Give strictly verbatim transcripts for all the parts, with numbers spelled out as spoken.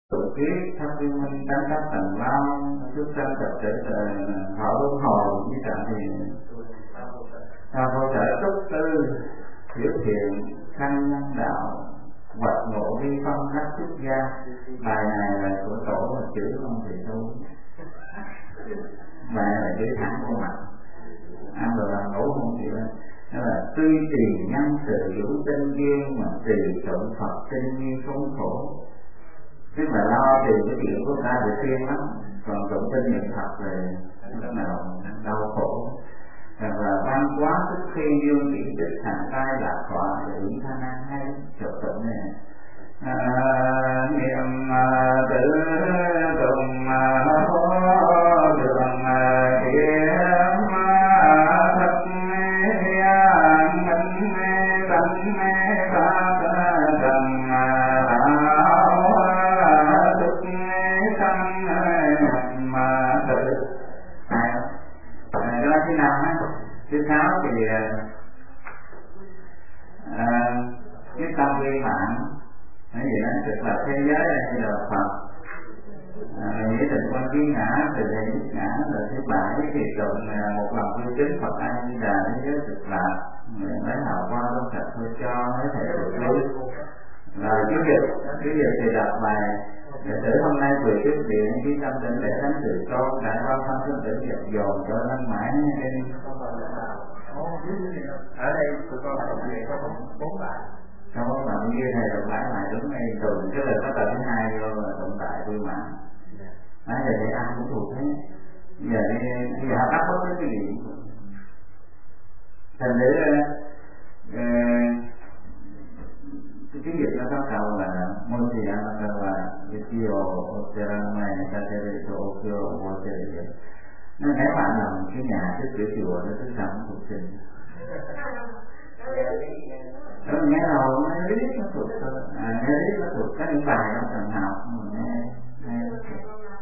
tự kiết thất viên minh tánh các tầng lao xuất sanh tập trở thọ luân hồi như trạng thiền ta vô sở túc tư hiểu thiện khăn nhân đạo vật ngộ vi phong đắc xuất gia. Bài này là của tổ mà chữ không thì tu, bài này là chữ thẳng của mặt ăn rồi làm ngủ không chịu. Đó là tuy trì nhân sự hữu tinh duyên mà trì tụng Phật tinh như khốn khổ. Tức là lo trì cái chuyện của ta được tiên lắm, còn tụng tinh niệm Phật thì lúc nào đau khổ. Hoặc là văn quá tức khi dương chỉ tích thành tai lạc họa để ứng tha năng hay chụp tụng này. À, niệm tự tùng hô đường kiếm thất an minh tánh ba trần áo thức sanh mà tự. Đó là thứ năm á. Thứ sáu thì à, cái tâm viên mãn. Cái gì đó thực là thế giới là như là Phật. À, nghĩa định quan kiến ngã từ đây nhất ngã. Rồi thứ bảy thì tụng một lòng quy chính Phật A Di Đà thế giới thực lạc. Lấy hào quang trong sạch thôi cho mấy thầy tự lý. Rồi cái việc cái việc thì đọc bài để tử hôm nay vừa trước điện khi tâm định để đánh sự con đại bao thân thân tỉnh dập dồn cho năng mãi. Ở đây tụi con đọc về có bốn bài. Không có bạn như thầy đọc lại lại đúng ngay tuần cái lời có tờ thứ hai vô là tụng tại vui mạng. Nói giờ để ăn cũng thuộc thế. Giờ đi bây giờ bắt bất cứ cái gì. Thành để cái việc nó có cầu là môi thì ăn cầu là video opera này ta sẽ đi cho opera opera. Nên nếu bạn làm cái nhà cái kiểu chùa nó cứ làm thuộc sinh. Đó nghe rồi nó biết nó thuộc thôi, à nghe biết nó thuộc các những bài trong thần học mình nghe nghe nó thuộc.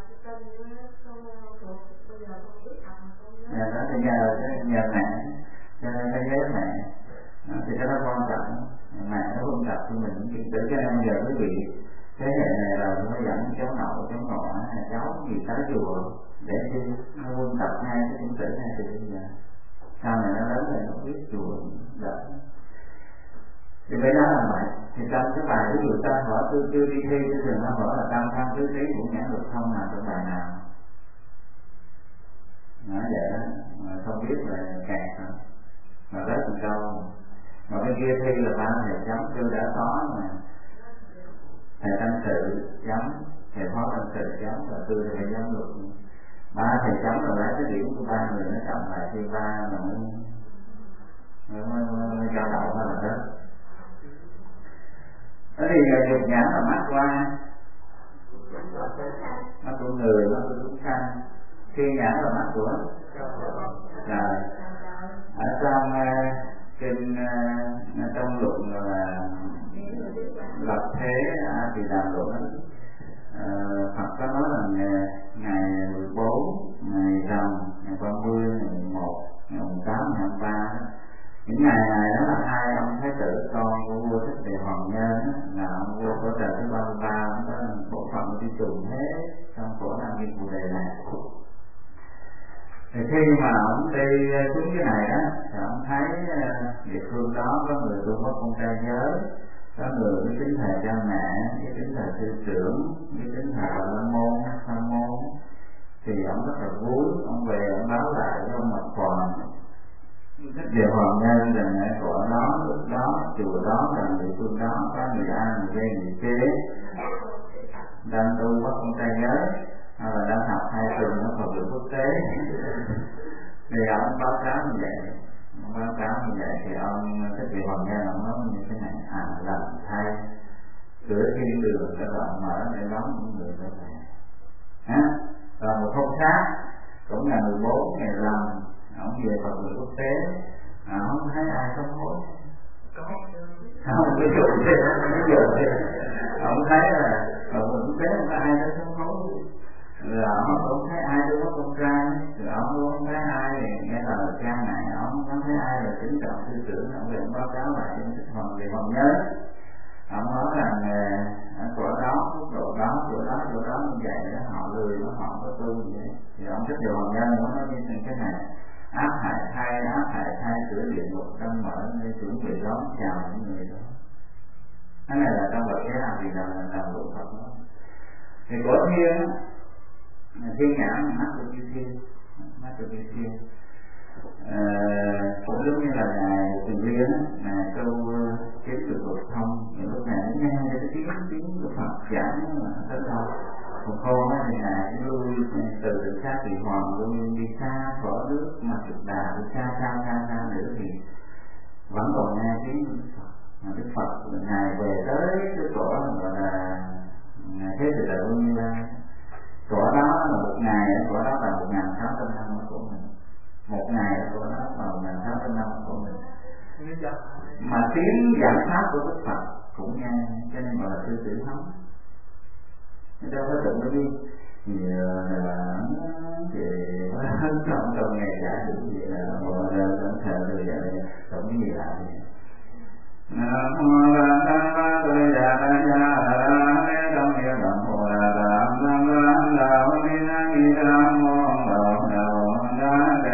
Nhà đó thì nhờ nhờ mẹ, cho nên cái ghế mẹ, thì cái đó quan trọng. Mẹ nó không tập cho mình những chuyện tử cho nên giờ quý vị thế hệ này là nó dẫn cháu nội cháu ngoại hay cháu gì tới chùa để đi nó quân tập ngay cái chứng tử này từ bây giờ sau này nó lớn rồi nó biết chùa đỡ. Thì cái đó là vậy. Thì trong cái bài ví dụ ta hỏi tôi chưa đi thi tôi thường nó hỏi là tam tham tứ trí cũng nhãn được không nào trong bài nào nói vậy đó mà không biết là kẹt hả mà rất là câu. Mà bên kia thi là ba thầy chấm tôi đã có mà thầy tâm sự chấm thầy phó tâm sự chấm và tôi thì thầy chấm được ba thầy chấm rồi lấy cái điểm của ba người nó cộng lại thi ba mà mới mới mới cho đậu thôi là đó. Thế thì dục nhãn là mắt qua mắt của người mắt của chúng sanh, khi nhãn là mắt của trời. Ở trong kinh trong luận là lập thế thì đàm luận Phật có nói là ngày mười bốn, ngày rằm, ngày ba mươi, ngày mười một, ngày mùng tám, ngày hai mươi ba. Những ngày này đó là hai ông thái tử con của vua Thích Địa Hoàng Nhân là ông vua của trời thứ ba mươi ba, ông có bộ phận đi trùng hết trong khổ làm việc của đề này. Thì khi mà ông đi xuống cái này đó thì ông thấy địa phương đó có người tu có con trai giới, có người với kính thờ cha mẹ, với kính thờ sư trưởng, với kính thờ bà la môn, sa môn. Thì ông rất là vui, ông về ông báo lại với ông Mật Còn Thích Địa Hoàng Nhân rằng ở đó, lúc đó, chùa đó, là địa phương đó có người A, người B, người C đang tu có con trai giới hay là đang học hai trường ở học viện quốc tế. Thì ông báo cáo như vậy, ông báo cáo như vậy thì ông Thích Địa Hoàng Nhân ông nói như thế này: à lần thay cửa thiên đường cho bạn mở để đón những người trở về. Hả? Và một hôm khác cũng ngày mười bốn ngày rằm ông về Phật viện quốc tế, à, không thấy ai sám hối, không cái vụ thế, cái vụ thế, ông thấy là Phật viện quốc tế không có ai tới sám hối, rồi ông cũng thấy ai đâu có con trai, rồi ông cũng không thấy ai nghe lời cha mẹ, ông không thấy ai là kính trọng sư trưởng, ông về báo cáo lại cho Thích Hoàng Địa Hoàng Nhớ. Ông nói rằng ở chỗ đó, quốc độ đó, chỗ đó người nó họ có tu vậy. Thì ông Thích Điều Hoàng Nhân nó nói như cái này: áp hại thai, áp hại thai cửa địa ngục đang mở, nên chuẩn bị đón chào những người đó. Cái này là trong Phật giáo thì là làm đủ Phật đó. Thì của thiên thiên nhãn mắt của chư thiên, mắt của chư thiên à, cũng giống như là ngài Từ Liên ngài câu kiếm được Phật thông, những lúc này nghe cái tiếng tiếng của Phật giảng rất là còn khôn á, thì ngài cũng lui từ từ xa Thị Hoàng luôn đi xa khỏi nước mà Phật Đà, đi xa xa xa xa nữa thì vẫn còn nghe tiếng Đức Phật. Mà Đức Phật ngài về tới cái cõi gọi là ngài thế thì là bao nhiêu đây? Cõi đó là một ngày, cõi đó là một ngàn sáu trăm năm của mình. Một ngày cõi đó là một ngàn sáu trăm năm của mình. Mà tiếng giảng pháp của Đức Phật cũng nghe, cho nên gọi là sư tử hống. Đâu có tự nó đi thì là thì trong trong ngày giải được gì là một lần thờ rồi vậy không cái gì lại nam mô a di đà phật nam mô a di đà phật nam mô a di đà phật nam mô a di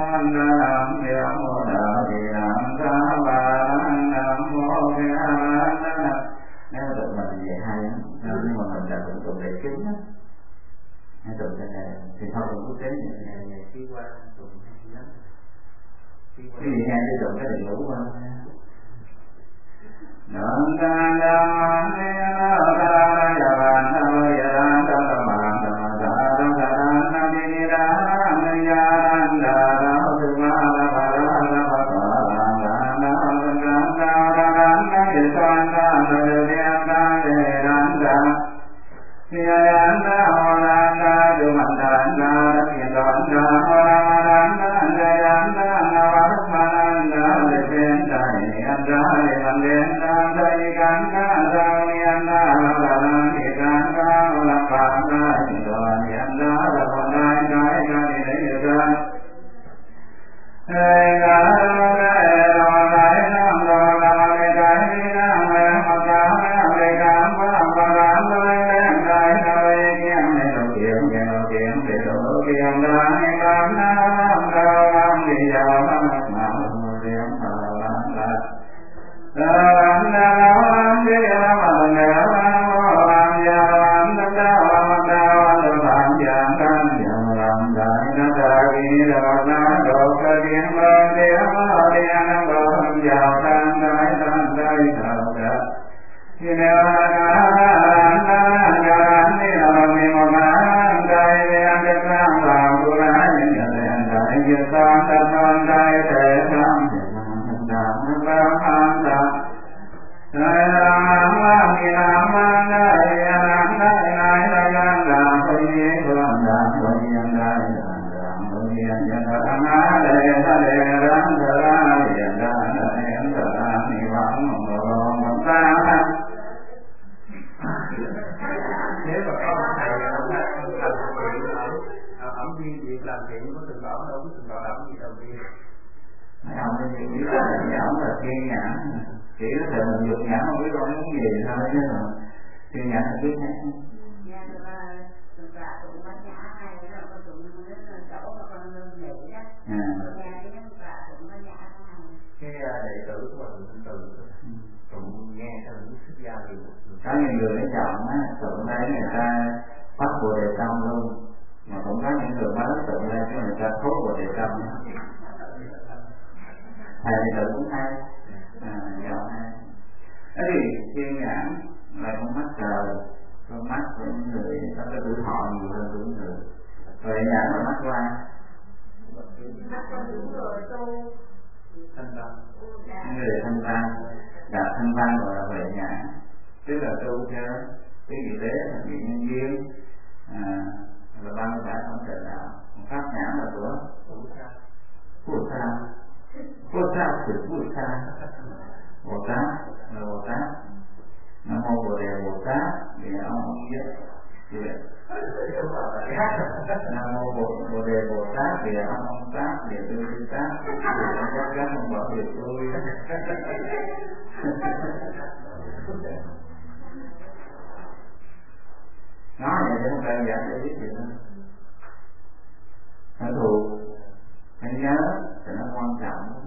đà nếu được mình về hay nhưng mà mình là tụng tụng để kính á, hay tụng cái này thì thôi tụng quốc tế như thế này khi qua tụng hay lắm, cái gì hay thì tụng cái đầy đủ qua. Nam ca đa ni na ca ya ban na ya da da ma da da da da na ni ni da na ya da da su ma la ba la la ba ba la la na ga ga da da na ni sa na na de ya da de ran da ya ya na ho la na du man da na da pi da na ho la na na da ya na na wa ma na de pen da ni ya da ni man de na da ni kan na da ni ya na la la ni kan ka la pa na ni do ni ya na la pa na na ka ni ni da e ga la la la na la la ni da ni na ma ma ka na le ka ma ma la la le da na le ki ni lo ki ni lo ki ni lo ki na ni ka na la la ni ya ma ma ma le ma la la da na la ni ya ma na la la ya na da ma da la ya na ya la da na da ki da na do ka ki ma de ma de na ba ya ta na da da da da ki na na na ya ni la mi ma ma da ya de na la ku la ni ya de da ya ta ta na da de na da na ba ma da na ma ni na ma na ya na na na ya ya da ho ni ko da ho ni ya da da ho ni ya ya da na de na de ran da ra ya da na ya da ni wa mo lo ma ta. Nếu mà có một thầy ông làm thiện ở ông đi việc làm thiện có từng bảo đâu có từng bảo đảm gì đầu tiên. Mấy ông thì biết là nhãn là thiên nhãn, chỉ có thể mình được nhãn không biết con muốn gì thôi chứ mà thiên nhãn là biết hết. Cái đệ tử của mình từ tụng nghe theo những xuất gia thì có những người nó chọn á, tụng đấy người ta phát Bồ Đề Tâm luôn, mà cũng có những người mới tụng lên cho người ta thốt Bồ Đề Tâm. Thầy thì tự cũng hay, à, giàu hay. Thế thì thiên nhãn là con mắt trời, con mắt của những người có cái tuổi thọ nhiều hơn tuổi người. Vậy nhãn là mắt qua. thanh tâm. Những người thanh văn, đạt thanh văn gọi là huệ nhãn, tức là tu theo cái gì thế là bị nhân duyên, à, là ba mươi bảy phẩm trời đạo. Pháp nhãn là của Bồ Tát, Bồ Tát từ Bồ Tát, Bồ Tát là Bồ Tát. Nam mô Bồ Đề Bồ Tát thì ông ông viết chuyện. Nam mô Bồ, Bồ Đề Bồ Tát thì ông ông Tát thì tôi tôi Tát thì ông các các ông bảo việc tôi. nói vậy để không đơn giản để biết chuyện đó. Nó thuộc, nó nhớ thì nó quan trọng.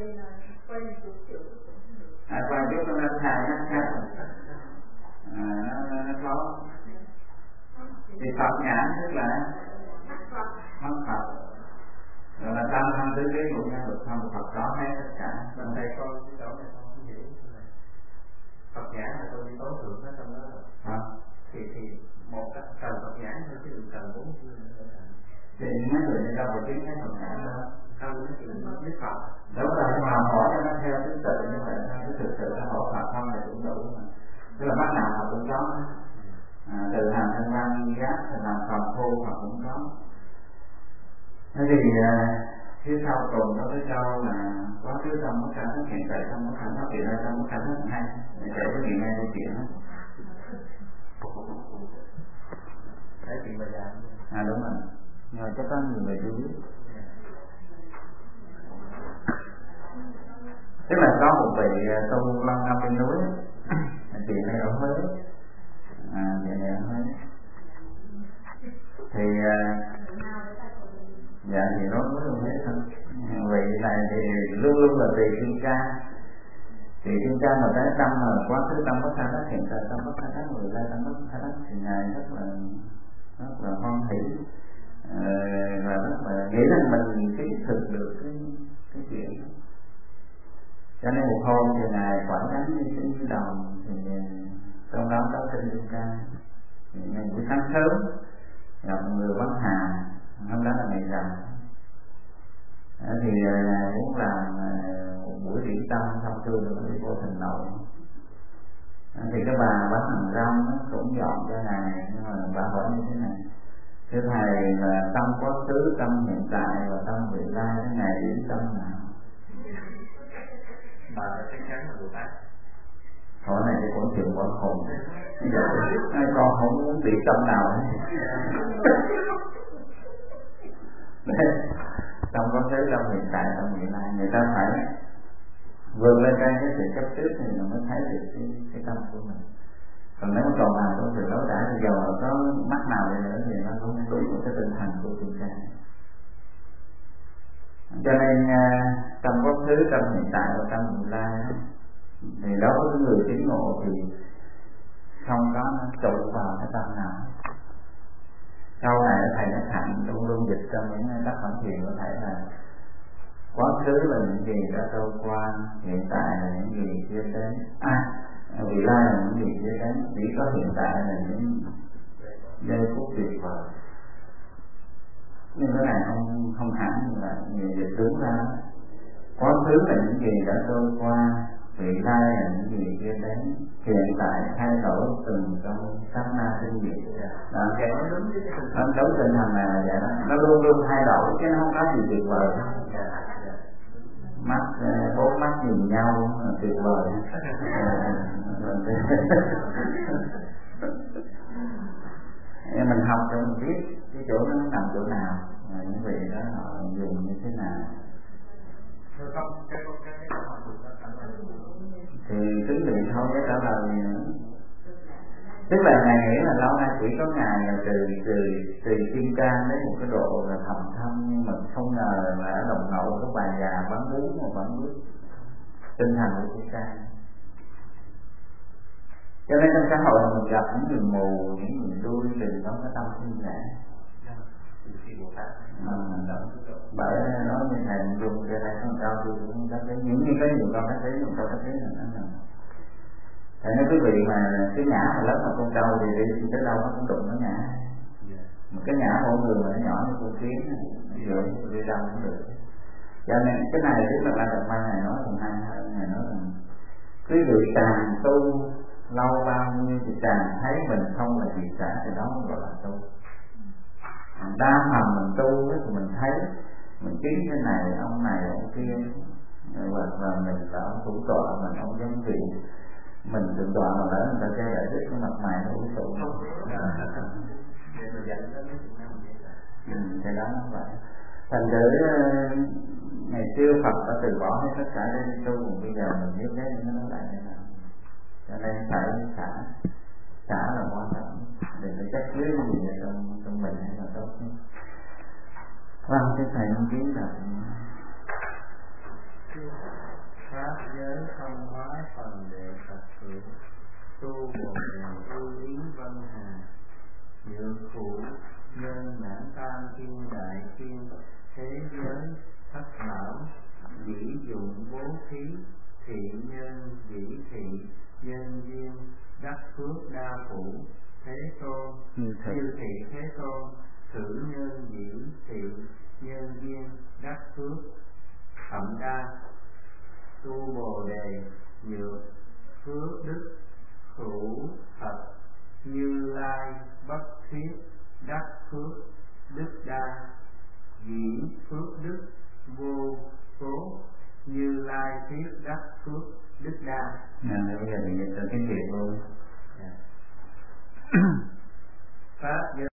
À, qua chút nó nó thay nó khác, à, nó, nó, nó khó. Thì Phật nhãn tức là mắt Phật, rồi là tâm tham tứ kiến của nhân lực không Phật có hết tất cả. Bên đây con cái chỗ này con không hiểu này. Phật nhãn là tôi đi tối thượng ở trong đó rồi. À. Thì thì một cái cần Phật nhãn thôi chứ đừng cần bốn chữ nữa. Thì mấy người đi đâu có tiếng cái Phật nhãn đó. Không nói chuyện biết Phật. Đúng rồi, nhưng mà hỏi cho nó theo thứ tự như vậy, cái thực sự nó hỏi Phật không thì cũng đủ mà. Tức là mắt nào Phật cũng có. À, từ hành thanh văn giác thì làm phần thu Phật cũng có. Thế thì phía sau cùng có cái câu là quá khứ trong bất khả thức, hiện tại trong bất khả thức, hiện tại trong bất khả thức hay để kể với người nghe câu chuyện đó. Đấy chuyện bây giờ. À đúng rồi, nhưng mà chắc có nhiều người chưa biết. Tức là có một vị tu lâu năm trên núi, chuyện này ở Huế, à chuyện này ở Huế, thì dạ thì nói với ông hết thôi. Vị này thì luôn luôn là tùy kim ca, tùy kim ca mà cái tâm mà quá khứ tâm bất khả đắc, hiện tại tâm bất khả đắc, người ra tâm bất khả đắc thì ngài rất là rất là hoan hỷ, ờ, và rất là nghĩ rằng mình kiến thực được cái cái chuyện đó. Cho nên một hôm thì ngài quảng gánh đi trên đồng, thì trong đó có kinh kim ca, thì ngày buổi sáng sớm gặp người bán hàng, hôm đó là ngày rằm, thì ngài muốn làm một buổi điểm tâm xong xuôi rồi đi vô Thành Nội. Thì cái bà bán hàng rong cũng dọn cho ngài, nhưng mà bà hỏi như thế này: thưa thầy, là tâm quá khứ, tâm hiện tại và tâm vị lai, cái ngày điểm tâm nào? Bà là chắc chắn là Bồ Tát. Hỏi này thì cũng chịu quá hồn. Bây giờ con không muốn bị tâm nào hết. Trong có thế trong hiện tại trong hiện nay người ta phải vượt lên trên cái sự chấp trước thì mình mới thấy được cái, cái tâm của mình. Còn nếu còn làm trong sự đối đãi thì dầu có mắt nào đi nữa thì nó cũng đúng với cái tinh thần của chúng ta. Cho nên trong có thứ trong hiện tại và trong hiện lai thì đối với người chứng ngộ thì không có nó trụ vào cái tâm nào. Sau này thầy Nhất Hạnh luôn luôn dịch trong những tác phẩm thiền của thầy là quá khứ là những gì đã trôi qua, hiện tại là những gì chưa đến, à vị lai là những gì chưa đến, chỉ có hiện tại là những giây phút tuyệt vời. Nhưng cái này không không hẳn như vậy, người dịch đúng ra quá khứ là những gì đã trôi qua, vị lai là những gì chưa đến, hiện tại thay đổi từng trong sát na sinh diệt. Đó, cái nó đúng nó đúng tinh thần này là vậy đó, nó luôn luôn thay đổi chứ nó không có gì tuyệt vời. Mắt bốn mắt nhìn nhau tuyệt vời. Mình học cho mình biết cái chỗ nó nằm chỗ nào, những vị đó họ dùng như thế nào. Thì tính niệm thôi cái trả lời gì nữa. Tức là ngài nghĩ là lâu nay chỉ có ngài là từ từ từ kim cang đến một cái độ là thầm thâm, nhưng mà không ngờ là ở đồng nậu có bà già bán bún mà bán bún tinh thần của kim cang. Cho nên trong xã hội mình gặp những người mù, những người đuôi đừng có cái tâm sinh lẽ. Bởi nói như thầy dùng cái này không cao tôi cũng có thấy những như cái nhiều con thấy thấy không có thấy là thầy nói quý vị mà cái nhã mà lớn mà con trâu thì đi thì tới đâu nó cũng đụng nó ngã. Một cái nhã mỗi người mà nó nhỏ như con kiến rồi đi đâu cũng được. Cho nên cái này tức là ban đầu ban ngày nói thằng hai hai ngày nói rằng quý vị càng tu lâu bao nhiêu thì càng thấy mình không là gì cả, thì đó mới gọi là tu. Đa phần mình tu thì mình thấy mình kiếm cái này ông này ông kia, hoặc là mình là ông thủ tọa, mình ông giám vị, mình thượng tọa mà lỡ người ta chơi đại đức cái mặt mày nó cũng tụ. Ừ, cái đó nó vậy. Thành thử ngày xưa Phật đã từ bỏ hết tất cả để tu, bây giờ mình biết cái nó lại thế nào. Cho nên phải xả, xả là quan trọng. đừng có trách cứ gì trong trong mình hay là tốt. Vâng, cái thầy đăng ký là pháp giới không hóa phần đệ Phật tử tu bồ đề ưu ý văn hà nhược thủ nhân bản tam thiên đại thiên thế giới thất bảo dĩ dụng bố thí thị nhân dĩ thị nhân duyên đắc phước đa phủ thế tôn như thị, như thị thế tôn thử nhân dĩ thị nhân duyên đắc phước thậm đa tu bồ đề nhược phước đức hữu thật như lai bất thiết đắc phước đức đa dĩ phước đức vô số như lai thiết đắc phước đức đa. nên bây giờ mình dịch được cái chuyện luôn. Pháp